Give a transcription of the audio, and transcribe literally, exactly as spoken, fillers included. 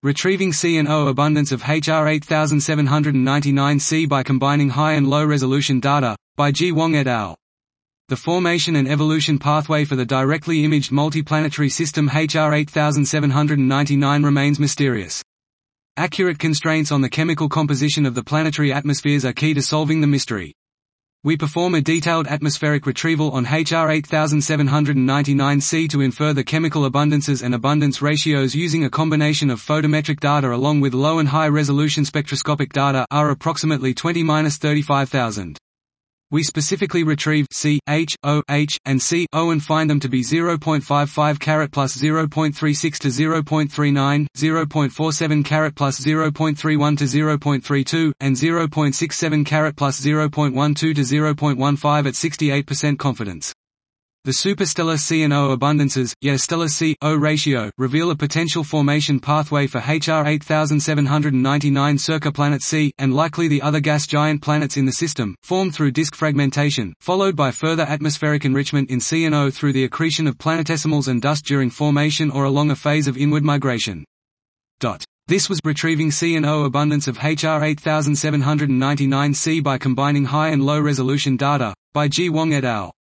Retrieving C and O abundance of H R eight seven nine c by combining high and low resolution data, by G. Wang et al. The formation and evolution pathway for the directly imaged multiplanetary system H R eight seven nine nine remains mysterious. Accurate constraints on the chemical composition of the planetary atmospheres are key to solving the mystery. We perform a detailed atmospheric retrieval on H R eight seven nine nine c to infer the chemical abundances and abundance ratios using a combination of photometric data along with low and high resolution spectroscopic data R approximately twenty to thirty-five thousand. We specifically retrieve C, H, O, H, and C, O and find them to be zero point five five carat plus zero point three six to zero point three nine, zero point four seven carat plus zero point three one to zero point three two, and zero point six seven carat plus zero point one two to zero point one five at sixty-eight percent confidence. The superstellar C and O abundances, yet stellar C O ratio, reveal a potential formation pathway for H R eight seven nine nine circa planet C, and likely the other gas giant planets in the system, formed through disk fragmentation, followed by further atmospheric enrichment in C and O through the accretion of planetesimals and dust during formation or along a phase of inward migration. This was retrieving C and O abundance of H R eight seven nine nine c by combining high and low resolution data, by G. Wang et al.